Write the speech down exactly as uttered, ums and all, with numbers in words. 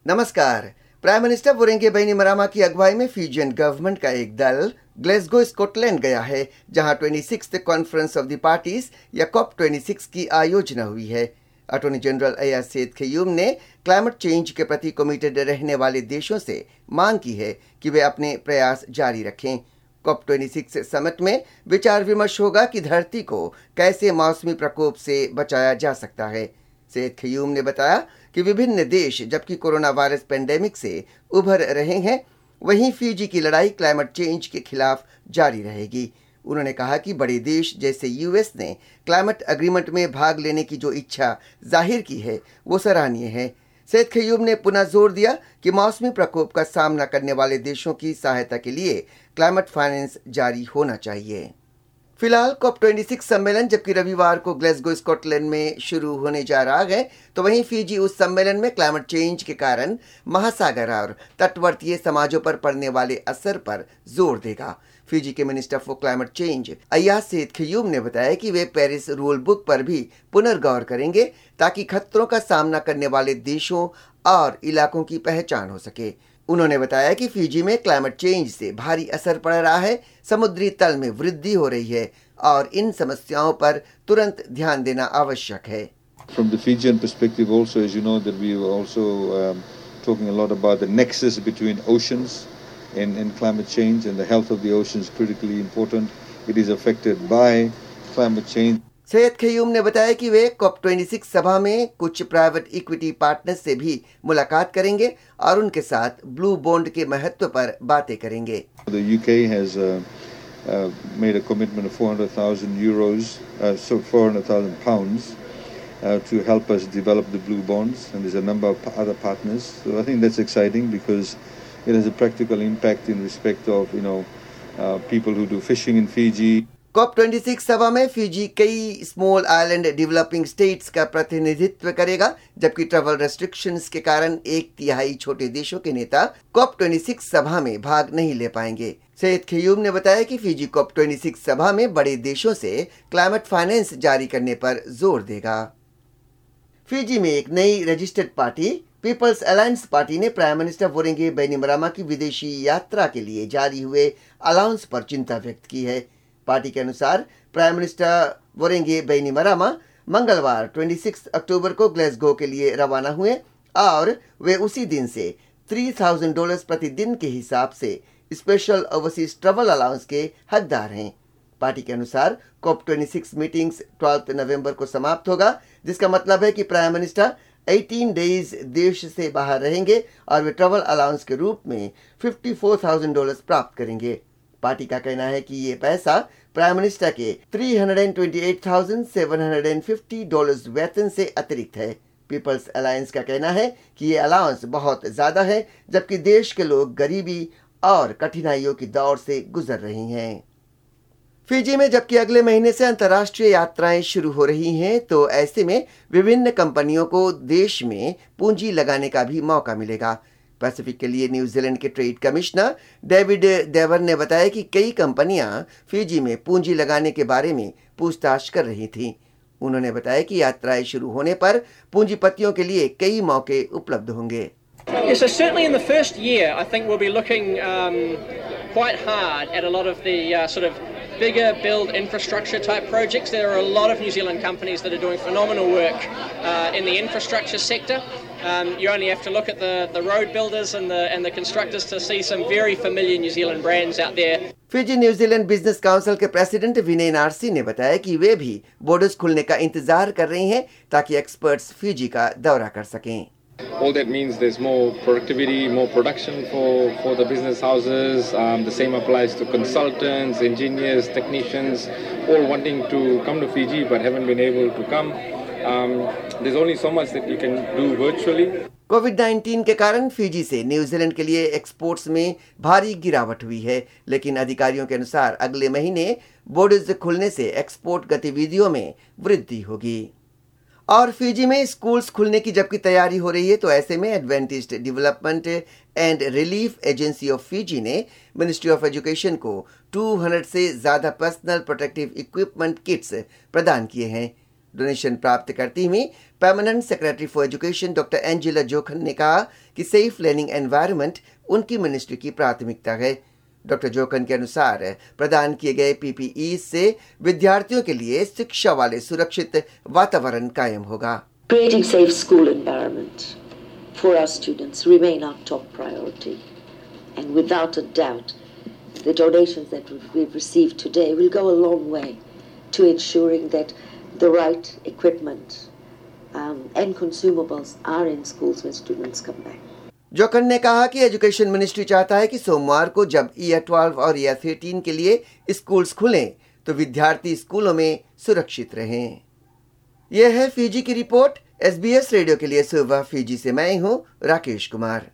नमस्कार। Prime minister Voreqe Bainimarama की अगुवाई में फिजियन गवर्नमेंट का एक दल ग्लासगो स्कॉटलैंड गया है, जहां छब्बीसवीं कॉन्फ्रेंस ऑफ द पार्टीज या कॉप छब्बीस की आयोजना हुई है। अटॉर्नी जनरल अय्याज सैयद खयूम ने क्लाइमेट चेंज के प्रति कमिटेड रहने वाले देशों से मांग की है कि वे अपने प्रयास जारी रखें। कॉप छब्बीस समिट में विचार विमर्श होगा कि धरती को कैसे मौसमी प्रकोप से बचाया जा सकता है। सैयद खयूम ने बताया कि विभिन्न देश जबकि कोरोना वायरस पेंडेमिक से उभर रहे हैं, वहीं फिजी की लड़ाई क्लाइमेट चेंज के खिलाफ जारी रहेगी। उन्होंने कहा कि बड़े देश जैसे यूएस ने क्लाइमेट एग्रीमेंट में भाग लेने की जो इच्छा जाहिर की है वो सराहनीय है। सैयद खयूम ने पुनः जोर दिया कि मौसमी प्रकोप का सामना करने वाले देशों की सहायता के लिए क्लाइमेट फाइनेंस जारी होना चाहिए। फिलहाल कॉप छब्बीस सम्मेलन जबकि रविवार को ग्लासगो स्कॉटलैंड में शुरू होने जा रहा है, तो वहीं फिजी उस सम्मेलन में क्लाइमेट चेंज के कारण महासागर और तटवर्तीय समाजों पर पड़ने वाले असर पर जोर देगा। फिजी के minister for climate change Aiyaz Sayed Khaiyum ने बताया कि वे पेरिस रूल बुक पर भी पुनर्गौर करेंगे ताकि खतरों का सामना करने वाले देशों और इलाकों की पहचान हो सके। उन्होंने बताया कि फिजी में क्लाइमेट चेंज से भारी असर पड़ रहा है, समुद्री तल में वृद्धि हो रही है और इन समस्याओं पर तुरंत ध्यान देना आवश्यक है। From the Fijian perspective also, as you know, that we were also um, talking a lot about the nexus between oceans and, and climate change, and the health of the oceans is critically important. It is affected by climate change. Syed Khaiyum ने बताया कि वे corp छब्बीस सभा में कुछ private equity partners से भी मुलाकात करेंगे और उनके साथ ब्लू बॉन्ड के महत्व पर बातें करेंगे। The U K has uh, uh, made a commitment of four hundred thousand euros, uh, so four hundred thousand pounds uh, to help us develop the blue bonds, and there's a number of other partners. So I think that's exciting because it has a practical impact in respect of, you know, uh, people who do fishing in Fiji. COP छब्बीस सभा में Fiji कई small island developing states का प्रतिनिधित्व करेगा, जबकि travel restrictions के कारण एक तिहाई छोटे देशों के नेता कॉप छब्बीस सभा में भाग नहीं ले पाएंगे। सैयद खयूम ने बताया कि फिजी कॉप छब्बीस सभा में बड़े देशों से क्लाइमेट फाइनेंस जारी करने पर जोर देगा। फिजी में एक नई registered party people's alliance party ने प्राइम मिनिस्टर वोरेंगे बैनिमरामा की विदेशी यात्रा के लिए जारी हुए अलाउंस पर चिंता व्यक्त की है। पार्टी के अनुसार प्राइम मिनिस्टर वोरेंगे बैनिमरामा मंगलवार छब्बीस अक्टूबर को ग्लासगो के लिए रवाना हुए और वे उसी दिन से तीन हज़ार डॉलर्स प्रतिदिन के हिसाब से स्पेशल ओवरसीज ट्रैवल अलाउंस के हकदार हैं। पार्टी के अनुसार कॉप छब्बीस मीटिंग्स बारह नवंबर को समाप्त होगा, जिसका मतलब है कि प्राइम मिनिस्टर अठारह डेज देश से बाहर रहेंगे और वे ट्रैवल अलाउंस के रूप में चौवन हज़ार डॉलर्स प्राप्त करेंगे। पार्टी का कहना है कि ये पैसा प्राइम मिनिस्टर के तीन सौ अट्ठाईस हज़ार सात सौ पचास डॉलर्स वेतन से अतिरिक्त है। पीपल्स अलायंस का कहना है कि ये अलाउंस बहुत ज्यादा है, जबकि देश के लोग गरीबी और कठिनाइयों की दौर से गुजर रहे हैं। फिजी में जबकि अगले महीने से अंतर्राष्ट्रीय यात्राएं शुरू हो रही हैं, तो ऐसे में विभिन्न कंपनियों को देश में पूंजी लगाने का भी मौका मिलेगा। पैसिफिक के लिए न्यूजीलैंड के ट्रेड कमिश्नर डेविड देवर ने बताया कि कई कंपनियां फिजी में पूंजी लगाने के बारे में पूछताछ कर रही थीं। उन्होंने बताया कि यात्राएं शुरू होने पर पूंजीपतियों के लिए कई मौके उपलब्ध होंगे। Yes, so certainly in the first year, I think we'll be looking um, quite hard at a lot of the uh, sort of bigger build infrastructure type projects. There are a lot of New Zealand companies that are doing phenomenal work uh, in the infrastructure sector. Um, you only have to look at the, the road builders and the and the constructors to see some very familiar New Zealand brands out there. Fiji New Zealand business council के president Vinay Narsey ने बताया कि वे भी borders खुलने का इंतजार कर रहे हैं ताकि एक्सपर्ट्स फिजी का दौरा कर सकें। All that means there's more productivity, more production for, for the business houses. Um, the same applies to consultants, engineers, technicians, all wanting to come to Fiji but haven't been able to come. Um, there's only so much that you can do virtually. Covid उन्नीस के कारण Fiji से New Zealand के लिए exports में भारी गिरावट हुई है, लेकिन अधिकारियों के अनुसार अगले महीने बॉर्डर्स खुलने से एक्सपोर्ट गतिविधियों में वृद्धि होगी। और फिजी में स्कूल्स खुलने की जबकि तैयारी हो रही है, तो ऐसे में Adventist Development and Relief Agency of Fiji ने मिनिस्ट्री ऑफ एजुकेशन को दो सौ से ज़्यादा पर्सनल प्रोटेक्टिव इक्विपमेंट किट्स प्रदान किए हैं। डोनेशन प्राप्त करती हुई permanent secretary for education doctor Angela Jokhan ने कहा कि सेफ लर्निंग एनवायरनमेंट उनकी मिनिस्ट्री की प्राथमिकता है। डॉक्टर जोखन के अनुसार प्रदान किए गए पीपीई से विद्यार्थियों के लिए शिक्षा वाले सुरक्षित वातावरण कायम होगा। Creating safe school environment for our students remain our top priority, and without a doubt the donations that we've received today will go a long way to ensuring that the right equipment um, and consumables are in schools when students come back. Jokhan ने कहा कि education ministry चाहता है कि सोमवार को जब year twelve और ईयर थर्टीन के लिए स्कूल्स खुलें तो विद्यार्थी स्कूलों में सुरक्षित रहें। यह है फीजी की रिपोर्ट। एसबीएस रेडियो के लिए सुबह फीजी से मैं हूं राकेश कुमार।